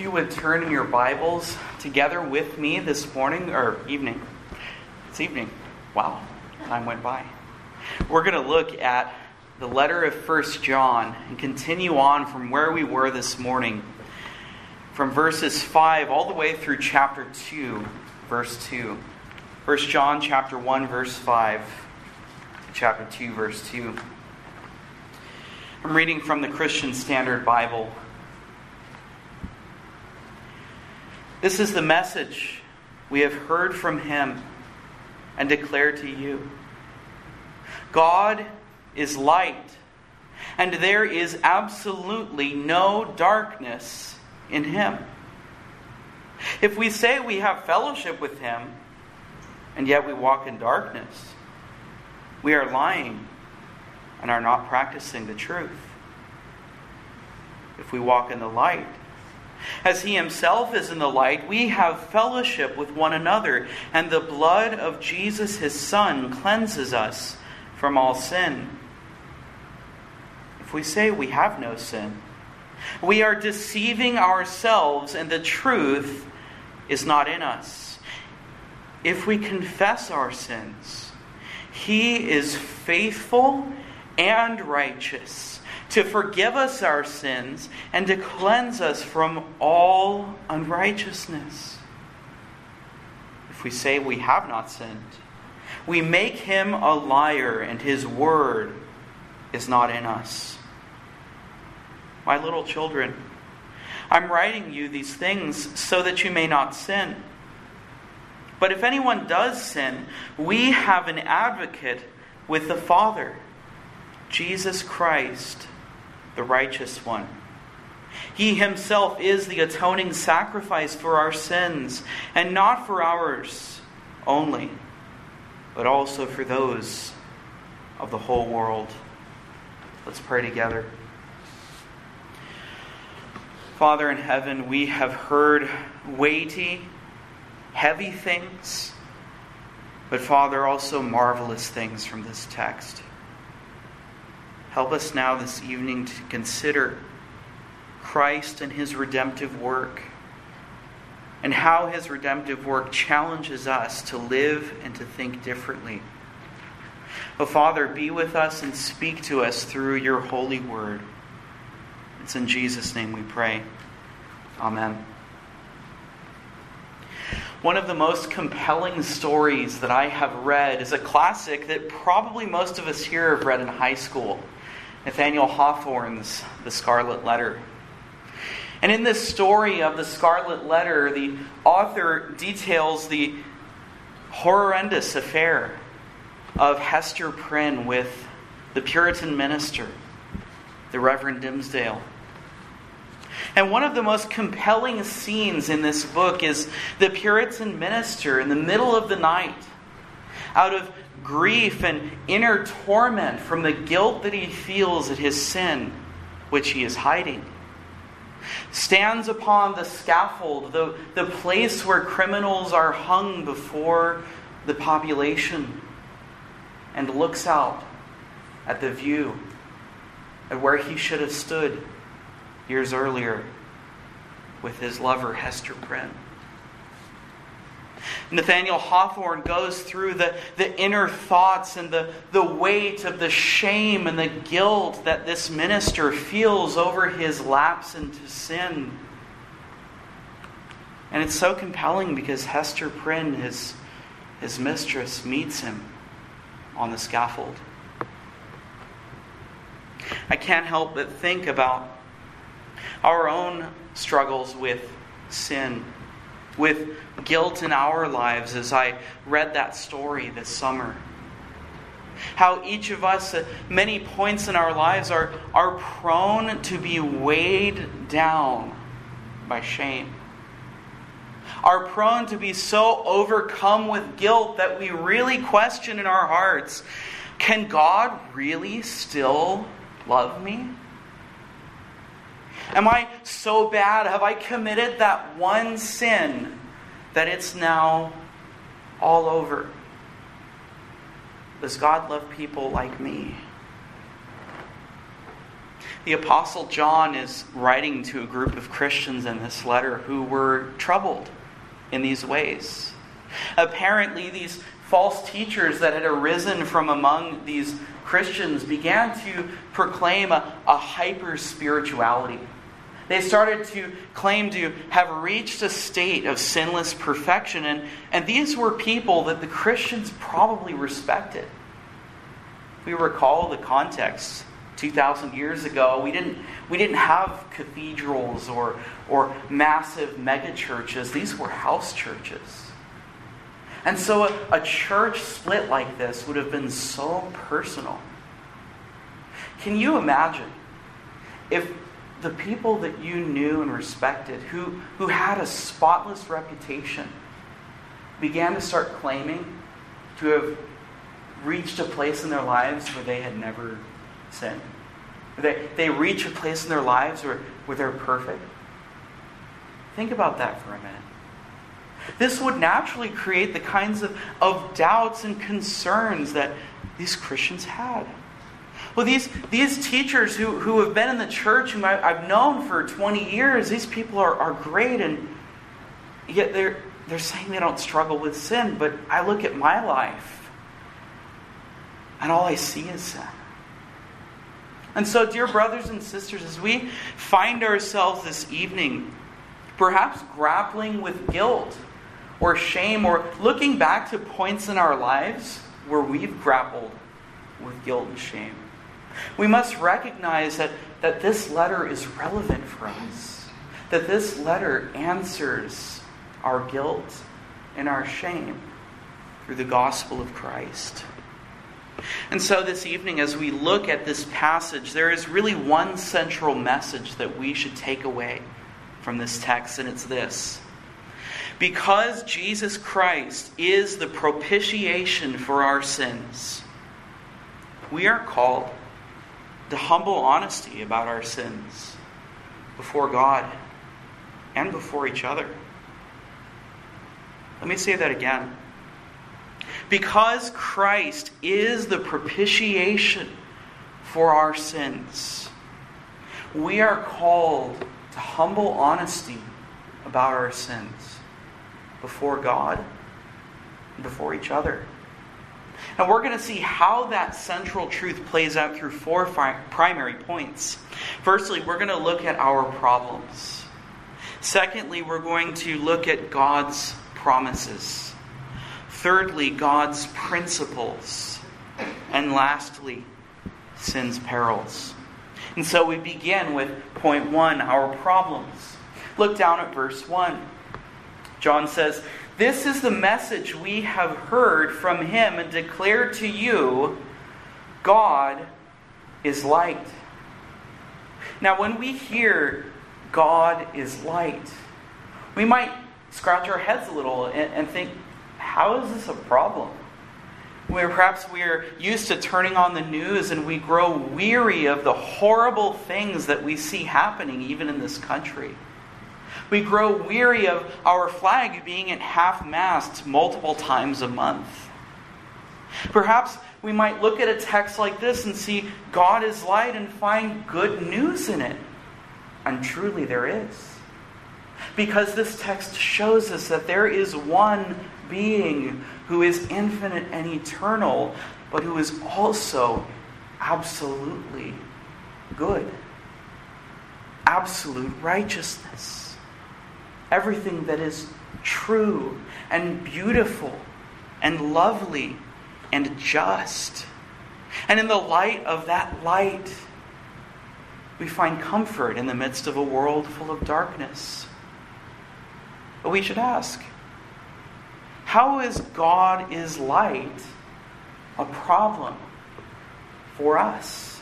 you would turn in your Bibles together with me this morning, or evening. It's evening. Wow, time went by. We're going to look at the letter of 1 John and continue on from where we were this morning, from verses 5 all the way through chapter 2, verse 2. 1 John chapter 1, verse 5, chapter 2, verse 2. I'm reading from the Christian Standard Bible. This is the message we have heard from Him and declare to you. God is light, and there is absolutely no darkness in Him. If we say we have fellowship with Him, and yet we walk in darkness, we are lying and are not practicing the truth. If we walk in the light, as He Himself is in the light, we have fellowship with one another, and the blood of Jesus, His Son, cleanses us from all sin. If we say we have no sin, we are deceiving ourselves, and the truth is not in us. If we confess our sins, He is faithful and righteous to forgive us our sins and to cleanse us from all unrighteousness. If we say we have not sinned, we make Him a liar, and His word is not in us. My little children, I'm writing you these things so that you may not sin. But if anyone does sin, we have an advocate with the Father, Jesus Christ, the righteous one. He Himself is the atoning sacrifice for our sins, and not for ours only, but also for those of the whole world. Let's pray together. Father in heaven, we have heard weighty, heavy things, but Father, also marvelous things from this text. Help us now this evening to consider Christ and His redemptive work, and how His redemptive work challenges us to live and to think differently. Oh Father, be with us and speak to us through your holy word. It's in Jesus' name we pray. Amen. One of the most compelling stories that I have read is a classic that probably most of us here have read in high school. Nathaniel Hawthorne's The Scarlet Letter. And in this story of the Scarlet Letter, the author details the horrendous affair of Hester Prynne with the Puritan minister, the Reverend Dimmesdale. And one of the most compelling scenes in this book is the Puritan minister in the middle of the night, out of grief and inner torment from the guilt that he feels at his sin, which he is hiding, stands upon the scaffold, the place where criminals are hung before the population, and looks out at the view at where he should have stood years earlier with his lover Hester Prynne. Nathaniel Hawthorne goes through the inner thoughts and the weight of the shame and the guilt that this minister feels over his lapse into sin. And it's so compelling because Hester Prynne, his mistress, meets him on the scaffold. I can't help but think about our own struggles with sin, with guilt in our lives as I read that story this summer. How each of us at many points in our lives are prone to be weighed down by shame. Are prone to be so overcome with guilt that we really question in our hearts, can God really still love me? Am I so bad? Have I committed that one sin that it's now all over? Does God love people like me? The Apostle John is writing to a group of Christians in this letter who were troubled in these ways. Apparently, these false teachers that had arisen from among these Christians began to proclaim a hyper-spirituality. They started to claim to have reached a state of sinless perfection, and these were people that the Christians probably respected. If we recall the context, 2,000 years ago, we didn't have cathedrals or massive megachurches. These were house churches. And so a church split like this would have been so personal. Can you imagine if the people that you knew and respected, who had a spotless reputation, began to start claiming to have reached a place in their lives where they had never sinned? They reach a place in their lives where they're perfect? Think about that for a minute. This would naturally create the kinds of doubts and concerns that these Christians had. Well, these teachers who have been in the church, whom I've known for 20 years, these people are great, and yet they're saying they don't struggle with sin. But I look at my life, and all I see is sin. And so, dear brothers and sisters, as we find ourselves this evening, perhaps grappling with guilt or shame, or looking back to points in our lives where we've grappled with guilt and shame, we must recognize that this letter is relevant for us. That this letter answers our guilt and our shame through the gospel of Christ. And so this evening, as we look at this passage, there is really one central message that we should take away from this text, and it's this. Because Jesus Christ is the propitiation for our sins, we are called to humble honesty about our sins before God and before each other. Let me say that again. Because Christ is the propitiation for our sins, we are called to humble honesty about our sins before God and before each other. And we're going to see how that central truth plays out through four primary points. Firstly, we're going to look at our problems. Secondly, we're going to look at God's promises. Thirdly, God's principles. And lastly, sin's perils. And so we begin with point 1, our problems. Look down at verse 1. John says, "This is the message we have heard from him and declared to you, God is light." Now, when we hear God is light, we might scratch our heads a little and think, how is this a problem? Perhaps we're used to turning on the news and we grow weary of the horrible things that we see happening even in this country. We grow weary of our flag being at half-mast multiple times a month. Perhaps we might look at a text like this and see God is light and find good news in it. And truly there is. Because this text shows us that there is one being who is infinite and eternal, but who is also absolutely good. Absolute righteousness. Everything that is true and beautiful and lovely and just. And in the light of that light, we find comfort in the midst of a world full of darkness. But we should ask, how is God is light a problem for us?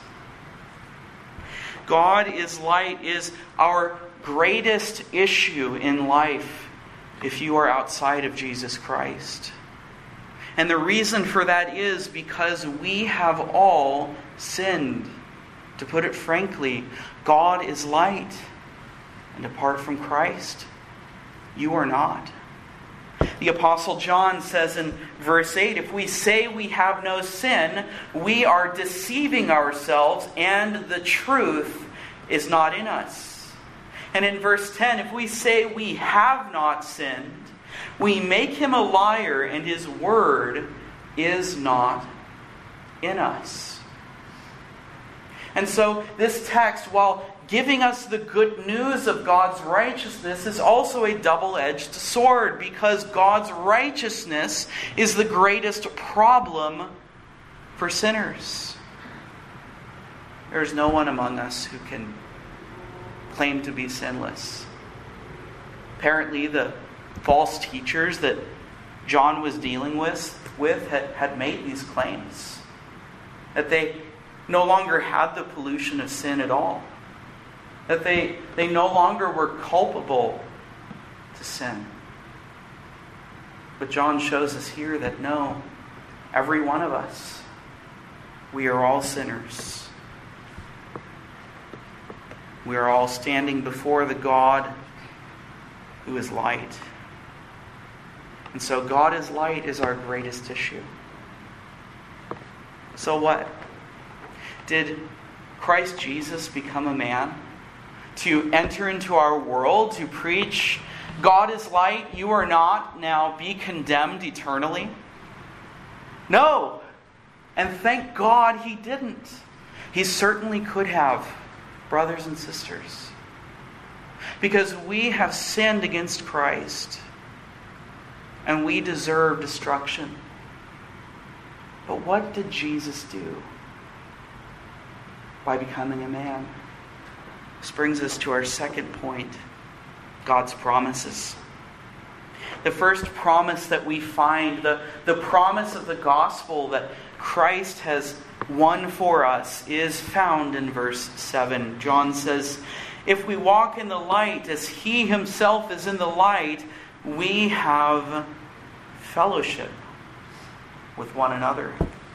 God is light is our greatest issue in life if you are outside of Jesus Christ. And the reason for that is because we have all sinned. To put it frankly, God is light, and apart from Christ, you are not. The Apostle John says in verse 8, if we say we have no sin, we are deceiving ourselves and the truth is not in us. And in verse 10, if we say we have not sinned, we make him a liar, and his word is not in us. And so this text, while giving us the good news of God's righteousness, is also a double-edged sword, because God's righteousness is the greatest problem for sinners. There is no one among us who can claim to be sinless. Apparently, the false teachers that John was dealing with had made these claims. That they no longer had the pollution of sin at all. That they no longer were culpable to sin. But John shows us here that no, every one of us, we are all sinners. We are all standing before the God who is light. And so God is light is our greatest issue. So what? Did Christ Jesus become a man to enter into our world, to preach, God is light, you are not, now be condemned eternally? No. And thank God he didn't. He certainly could have, brothers and sisters. Because we have sinned against Christ. And we deserve destruction. But what did Jesus do by becoming a man? This brings us to our second point, God's promises. The first promise that we find, the promise of the gospel that Christ has won for us, is found in verse 7. John says, if we walk in the light as he himself is in the light, we have fellowship with one another.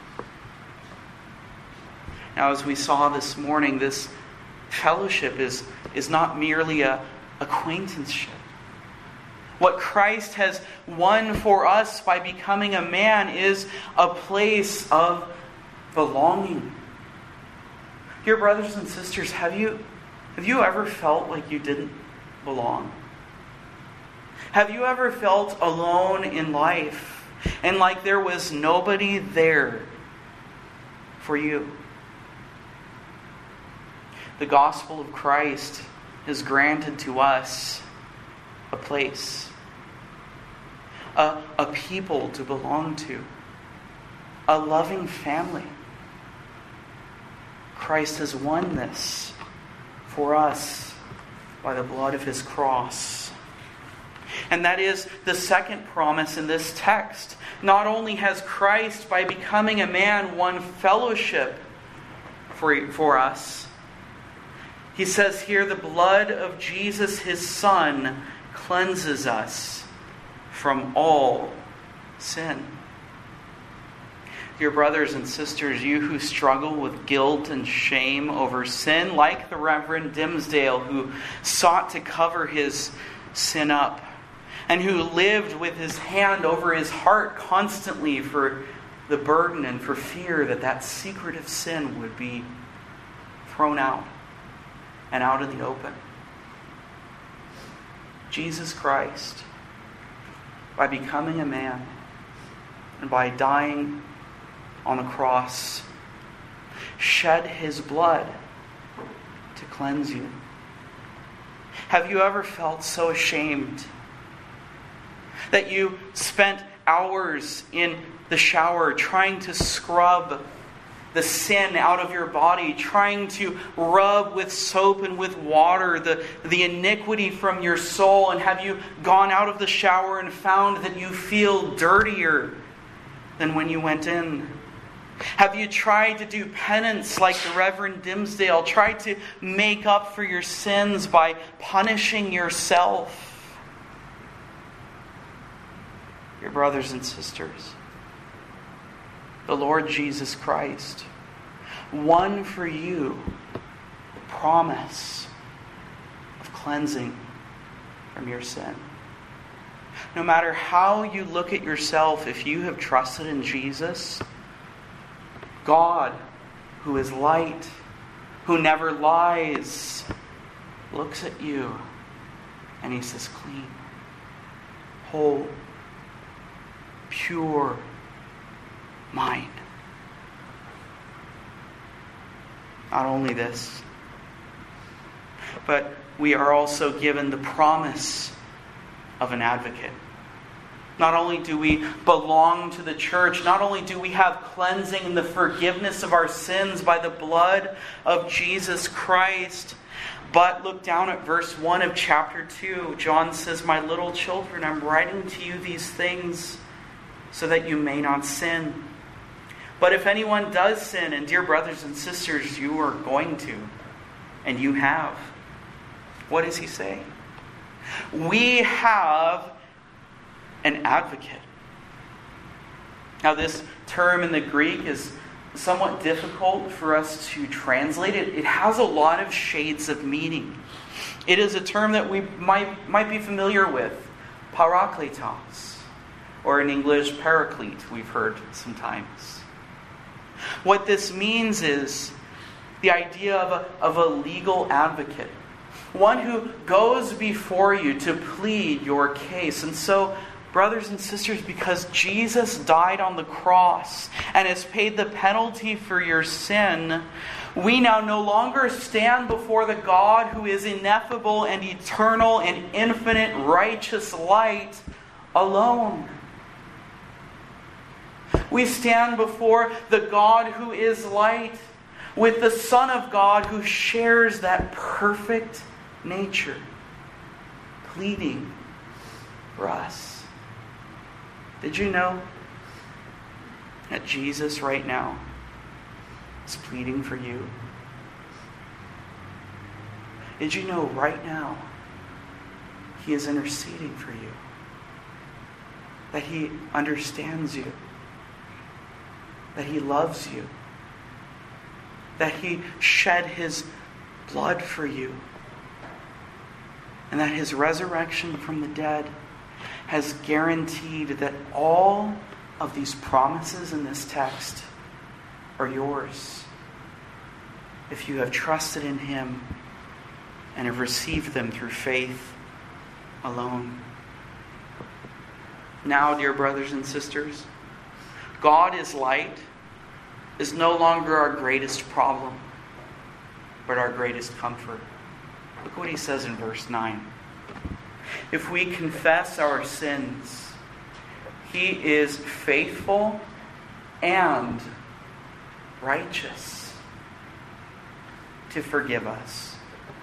Now, as we saw this morning, this fellowship is not merely a acquaintanceship. What Christ has won for us by becoming a man is a place of belonging. Dear brothers and sisters, have you ever felt like you didn't belong? Have you ever felt alone in life and like there was nobody there for you? The gospel of Christ has granted to us a place, a people to belong to, a loving family. Christ has won this for us by the blood of his cross. And that is the second promise in this text. Not only has Christ, by becoming a man, won fellowship for us, he says here, the blood of Jesus, his Son, cleanses us from all sin. Dear brothers and sisters, you who struggle with guilt and shame over sin, like the Reverend Dimsdale, who sought to cover his sin up, and who lived with his hand over his heart constantly for the burden and for fear that secretive sin would be thrown out and out in the open. Jesus Christ, by becoming a man and by dying on the cross, shed his blood to cleanse you. Have you ever felt so ashamed that you spent hours in the shower trying to scrub the sin out of your body, trying to rub with soap and with water the iniquity from your soul? And have you gone out of the shower and found that you feel dirtier than when you went in? Have you tried to do penance like the Reverend Dimsdale, tried to make up for your sins by punishing yourself? Your brothers and sisters, the Lord Jesus Christ won for you the promise of cleansing from your sin. No matter how you look at yourself, if you have trusted in Jesus, God, who is light, who never lies, looks at you and he says, clean, whole, pure mind. Not only this, but we are also given the promise of an advocate. Not only do we belong to the church, not only do we have cleansing and the forgiveness of our sins by the blood of Jesus Christ, but look down at verse 1 of chapter 2. John says, "My little children, I'm writing to you these things so that you may not sin. But if anyone does sin," and dear brothers and sisters, you are going to, and you have. What does he say? We have an advocate. Now this term in the Greek is somewhat difficult for us to translate. It has a lot of shades of meaning. It is a term that we might be familiar with, parakletos, or in English, paraclete, we've heard sometimes. What this means is the idea of a legal advocate. One who goes before you to plead your case. And so, brothers and sisters, because Jesus died on the cross and has paid the penalty for your sin, we now no longer stand before the God who is ineffable and eternal and infinite righteous light alone. We stand before the God who is light with the Son of God who shares that perfect nature, pleading for us. Did you know that Jesus right now is pleading for you? Did you know right now He is interceding for you? That He understands you? That He loves you? That He shed His blood for you? And that His resurrection from the dead has guaranteed that all of these promises in this text are yours if you have trusted in Him and have received them through faith alone. Now, dear brothers and sisters, God is light is no longer our greatest problem, but our greatest comfort. Look what he says in verse 9. If we confess our sins, He is faithful and righteous to forgive us.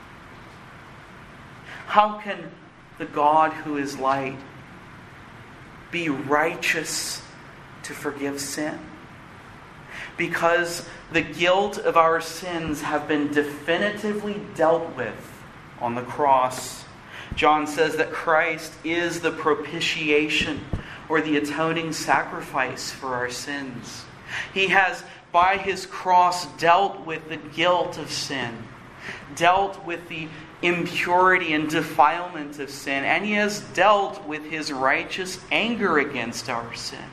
How can the God who is light be righteous to forgive sin? Because the guilt of our sins have been definitively dealt with on the cross. John says that Christ is the propitiation, or the atoning sacrifice for our sins. He has, by His cross, dealt with the guilt of sin, dealt with the impurity and defilement of sin, and He has dealt with His righteous anger against our sin.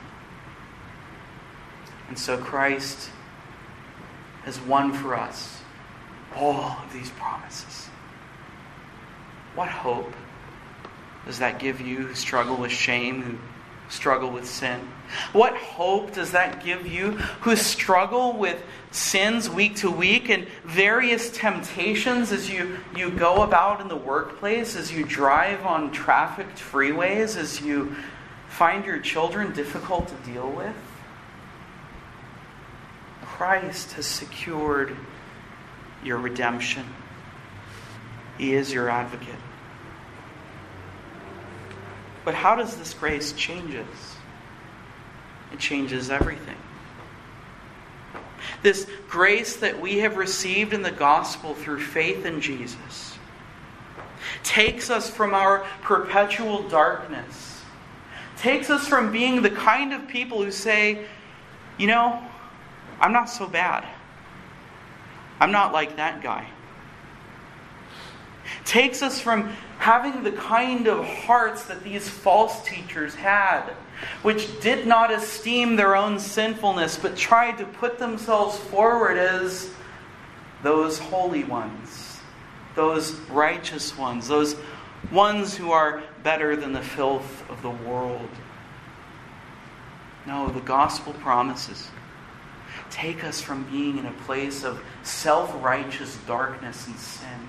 And so Christ has won for us all of these promises. What hope does that give you who struggle with shame, who struggle with sin? What hope does that give you who struggle with sins week to week and various temptations as you go about in the workplace, as you drive on trafficked freeways, as you find your children difficult to deal with? Christ has secured your redemption. He is your advocate. But how does this grace change us? It changes everything. This grace that we have received in the gospel through faith in Jesus takes us from our perpetual darkness, takes us from being the kind of people who say, you know, I'm not so bad. I'm not like that guy. Takes us from having the kind of hearts that these false teachers had, which did not esteem their own sinfulness, but tried to put themselves forward as those holy ones, those righteous ones, those ones who are better than the filth of the world. No, the gospel promises take us from being in a place of self-righteous darkness and sin,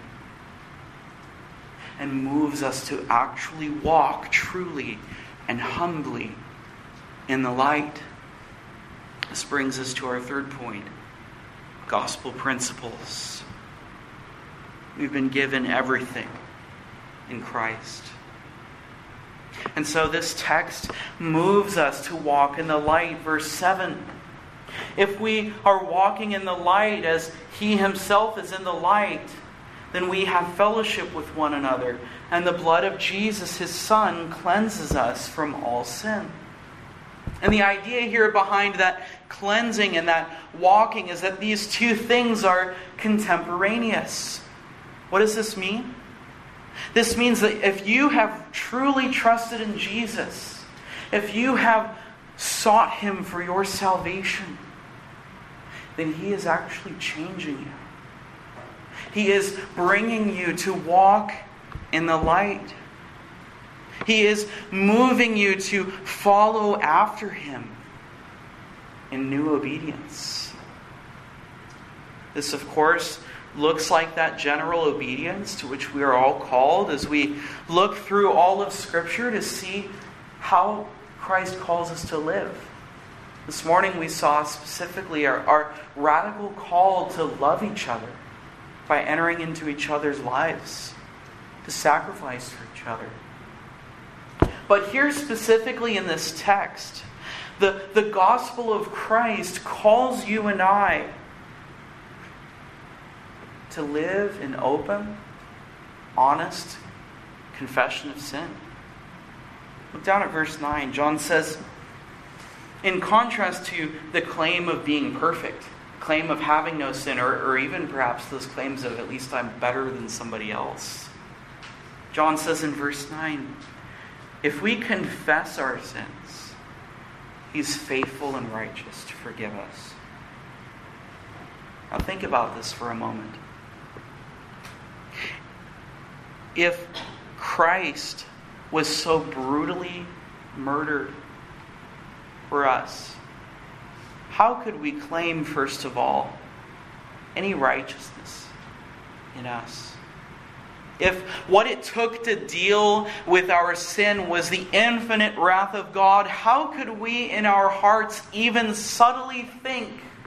and moves us to actually walk truly and humbly in the light. This brings us to our third point: gospel principles. We've been given everything in Christ. And so this text moves us to walk in the light. Verse 7. If we are walking in the light as He Himself is in the light, then we have fellowship with one another, and the blood of Jesus, His Son, cleanses us from all sin. And the idea here behind that cleansing and that walking is that these two things are contemporaneous. What does this mean? This means that if you have truly trusted in Jesus, if you have sought Him for your salvation, then He is actually changing you. He is bringing you to walk in the light. He is moving you to follow after Him in new obedience. This, of course, looks like that general obedience to which we are all called as we look through all of Scripture to see how Christ calls us to live. This morning we saw specifically our radical call to love each other by entering into each other's lives, to sacrifice for each other. But here specifically in this text, the gospel of Christ calls you and I to live in open, honest confession of sin. Look down at verse 9. John says, in contrast to the claim of being perfect, claim of having no sin, or even perhaps those claims of at least I'm better than somebody else, John says in verse 9, if we confess our sins, He's faithful and righteous to forgive us. Now think about this for a moment. If Christ was so brutally murdered for us, how could we claim, first of all, any righteousness in us? If what it took to deal with our sin was the infinite wrath of God, how could we in our hearts even subtly think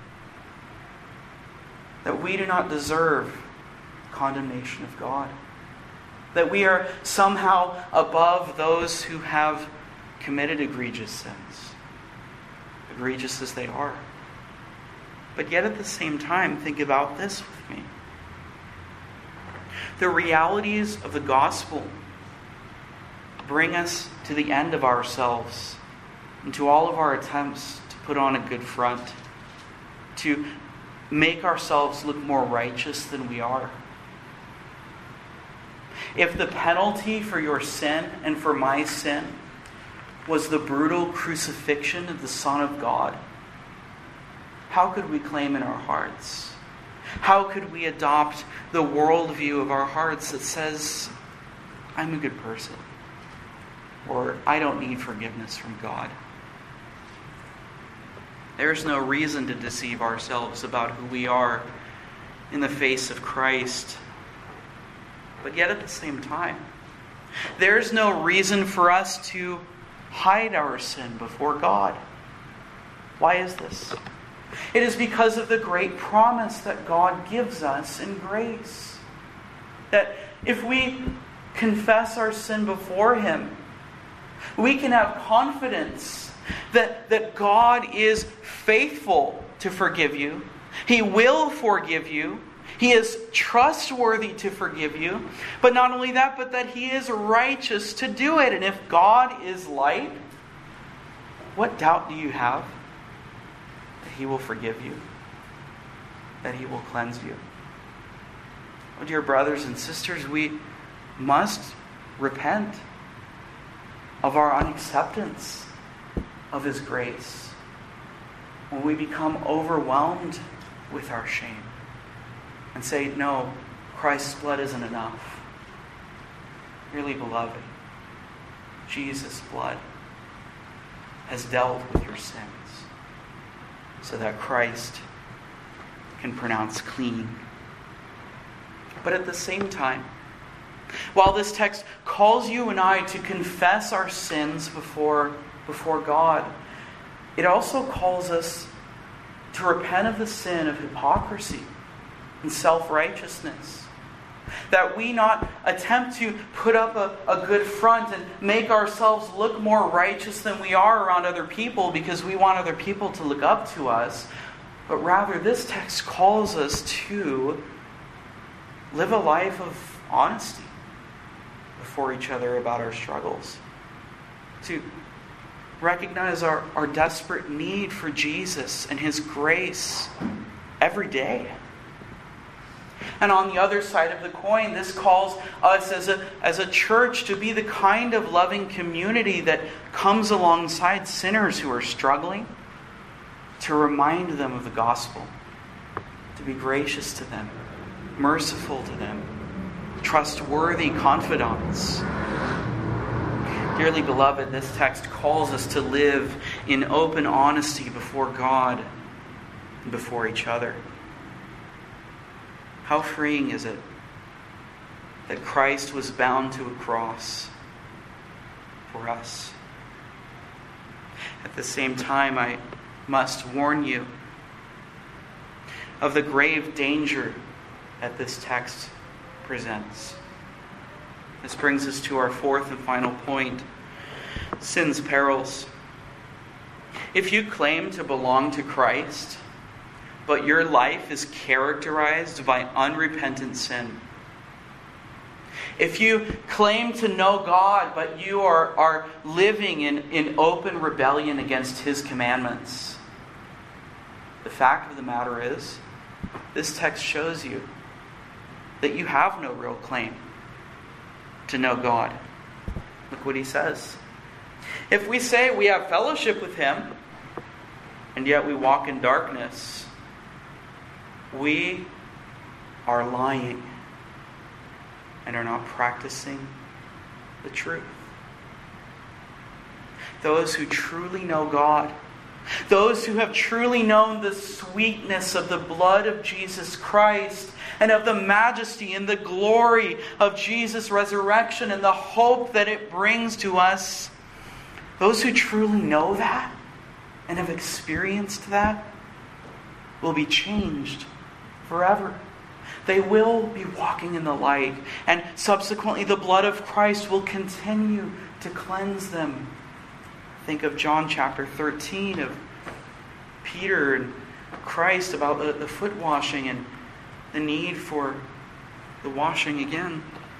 that we do not deserve condemnation of God? That we are somehow above those who have committed egregious sins, egregious as they are. But yet at the same time, think about this with me. The realities of the gospel bring us to the end of ourselves and to all of our attempts to put on a good front, to make ourselves look more righteous than we are. If the penalty for your sin and for my sin was the brutal crucifixion of the Son of God, how could we claim in our hearts? How could we adopt the worldview of our hearts that says, I'm a good person, or I don't need forgiveness from God? There's no reason to deceive ourselves about who we are in the face of Christ. But yet at the same time, there's no reason for us to hide our sin before God. Why is this? It is because of the great promise that God gives us in grace. That if we confess our sin before Him, we can have confidence that God is faithful to forgive you. He will forgive you. He is trustworthy to forgive you. But not only that, but that He is righteous to do it. And if God is light, what doubt do you have that He will forgive you? That He will cleanse you? Oh, dear brothers and sisters, we must repent of our unacceptance of His grace when we become overwhelmed with our shame. and say, no, Christ's blood isn't enough. Dearly beloved, Jesus' blood has dealt with your sins so that Christ can pronounce clean. But at the same time, while this text calls you and I to confess our sins before God, it also calls us to repent of the sin of hypocrisy and self-righteousness. That we not attempt to put up a good front and make ourselves look more righteous than we are around other people because we want other people to look up to us. But rather, this text calls us to live a life of honesty before each other about our struggles. To recognize our desperate need for Jesus and His grace every day. And on the other side of the coin, this calls us as a church to be the kind of loving community that comes alongside sinners who are struggling, to remind them of the gospel, to be gracious to them, merciful to them, trustworthy confidants. Dearly beloved, this text calls us to live in open honesty before God and before each other. How freeing is it that Christ was bound to a cross for us? At the same time, I must warn you of the grave danger that this text presents. This brings us to our fourth and final point: sin's perils. If you claim to belong to Christ, but your life is characterized by unrepentant sin, if you claim to know God, but you are living in open rebellion against His commandments, the fact of the matter is, this text shows you that you have no real claim to know God. Look what he says. If we say we have fellowship with Him, and yet we walk in darkness, we are lying and are not practicing the truth. Those who truly know God, those who have truly known the sweetness of the blood of Jesus Christ and of the majesty and the glory of Jesus' resurrection and the hope that it brings to us, those who truly know that and have experienced that will be changed forever. They will be walking in the light, and subsequently the blood of Christ will continue to cleanse them. Think of John chapter 13, of Peter and Christ about the foot washing and the need for the washing again.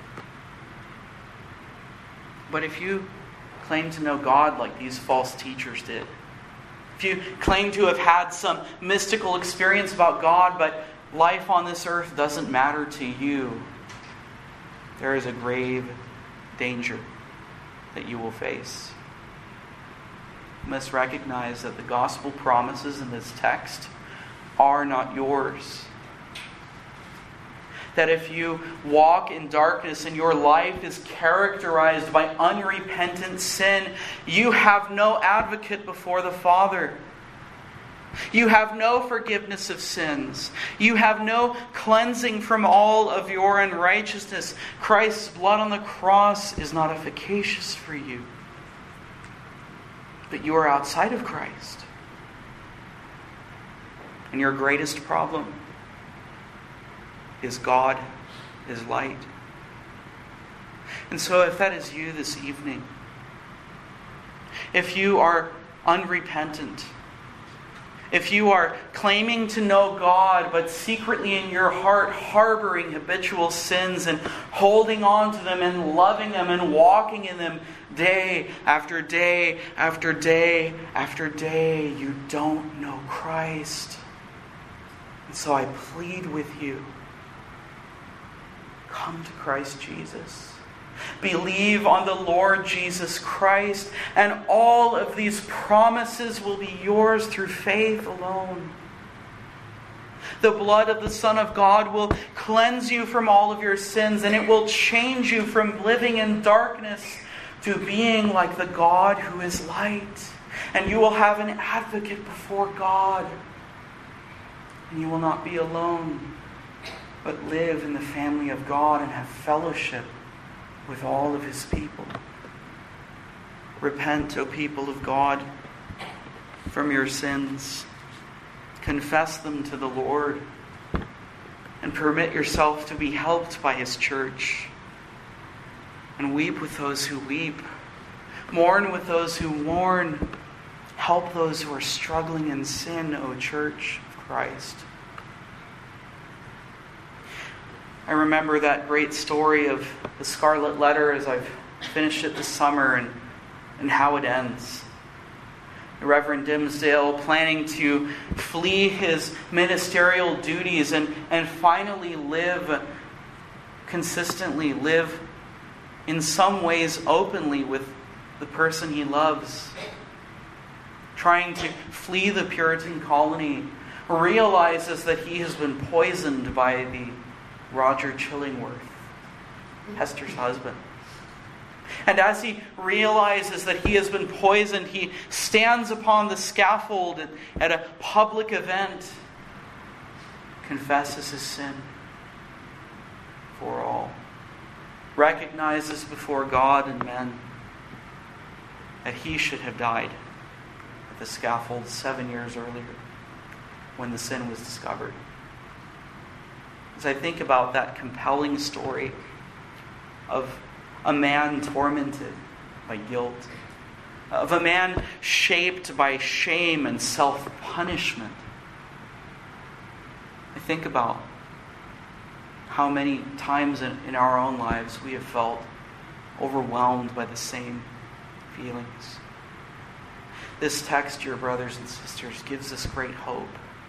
But if you claim to know God like these false teachers did, if you claim to have had some mystical experience about God, but life on this earth doesn't matter to you, there is a grave danger that you will face. You must recognize that the gospel promises in this text are not yours. That if you walk in darkness and your life is characterized by unrepentant sin, you have no advocate before the Father. You have no forgiveness of sins. You have no cleansing from all of your unrighteousness. Christ's blood on the cross is not efficacious for you. But you are outside of Christ. And your greatest problem is God is light. And so if that is you this evening, if you are unrepentant, if you are claiming to know God, but secretly in your heart harboring habitual sins and holding on to them and loving them and walking in them day after day after day after day, you don't know Christ. And so I plead with you, come to Christ Jesus. Believe on the Lord Jesus Christ, and all of these promises will be yours through faith alone. The blood of the Son of God will cleanse you from all of your sins, and it will change you from living in darkness to being like the God who is light. And you will have an advocate before God. And you will not be alone, but live in the family of God and have fellowship with all of His people. Repent, O people of God, from your sins. Confess them to the Lord, and permit yourself to be helped by His church. And weep with those who weep. Mourn with those who mourn. Help those who are struggling in sin, O Church of Christ. I remember that great story of the Scarlet Letter as I've finished it this summer and how it ends. The Reverend Dimsdale planning to flee his ministerial duties and finally consistently live in some ways openly with the person he loves. Trying to flee the Puritan colony, realizes that he has been poisoned by the Roger Chillingworth, Hester's husband. And as he realizes that he has been poisoned, he stands upon the scaffold at a public event, confesses his sin for all, recognizes before God and men that he should have died at the scaffold 7 years earlier when the sin was discovered. As I think about that compelling story of a man tormented by guilt, of a man shaped by shame and self-punishment, I think about how many times in our own lives we have felt overwhelmed by the same feelings. This text, dear brothers and sisters, gives us great hope.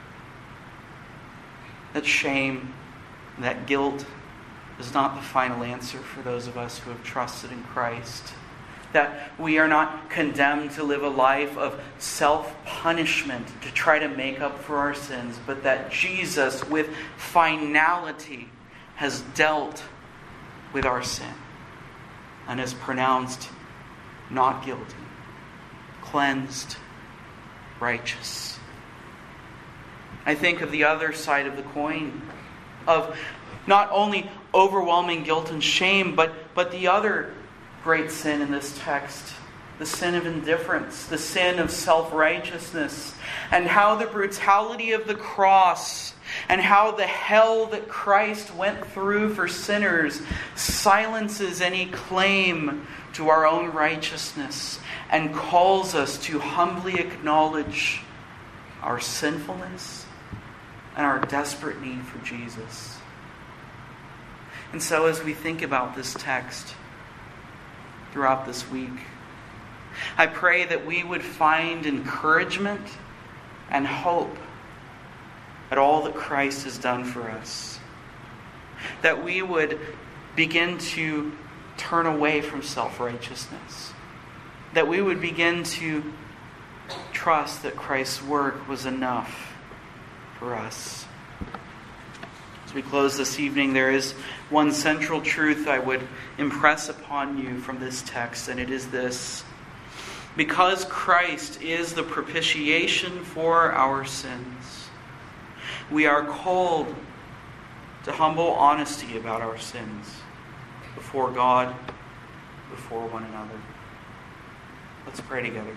That shame, that guilt is not the final answer for those of us who have trusted in Christ. That we are not condemned to live a life of self-punishment to try to make up for our sins, but that Jesus, with finality, has dealt with our sin and is pronounced not guilty, cleansed, righteous. I think of the other side of the coin, of not only overwhelming guilt and shame, but the other great sin in this text, the sin of indifference, the sin of self-righteousness, and how the brutality of the cross and how the hell that Christ went through for sinners silences any claim to our own righteousness and calls us to humbly acknowledge our sinfulness and our desperate need for Jesus. And so as we think about this text throughout this week, I pray that we would find encouragement and hope at all that Christ has done for us. That we would begin to turn away from self-righteousness. That we would begin to trust that Christ's work was enough for us. As we close this evening, there is one central truth I would impress upon you from this text, and it is this. Because Christ is the propitiation for our sins, we are called to humble honesty about our sins before God, before one another. Let's pray together.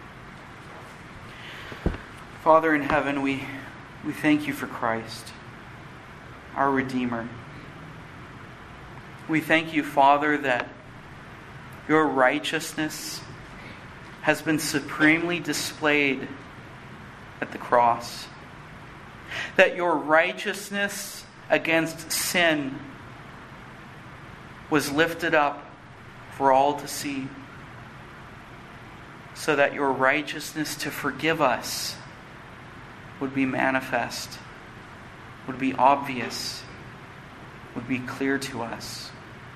Father in heaven, we thank you for Christ, our Redeemer. We thank you, Father, that your righteousness has been supremely displayed at the cross. That your righteousness against sin was lifted up for all to see, so that your righteousness to forgive us would be manifest, would be obvious, would be clear to us.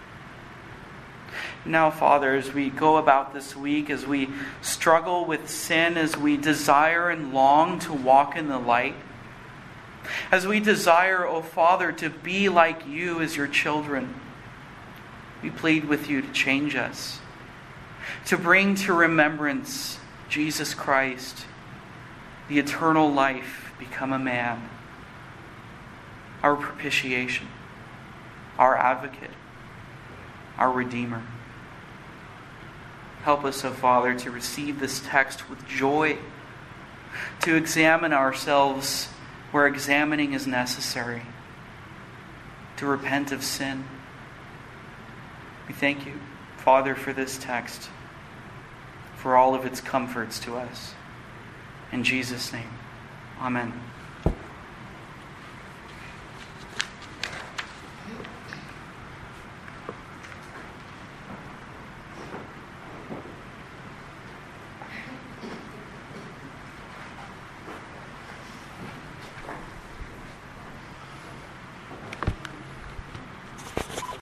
Now, Father, as we go about this week, as we struggle with sin, as we desire and long to walk in the light, As we desire, O Father, to be like you as your children, we plead with you to change us, to bring to remembrance Jesus Christ, the eternal life become a man, our propitiation, our advocate, our Redeemer. Help us, O Father, to receive this text with joy, to examine ourselves where examining is necessary, to repent of sin. We thank you, Father, for this text, for all of its comforts to us. In Jesus' name, amen.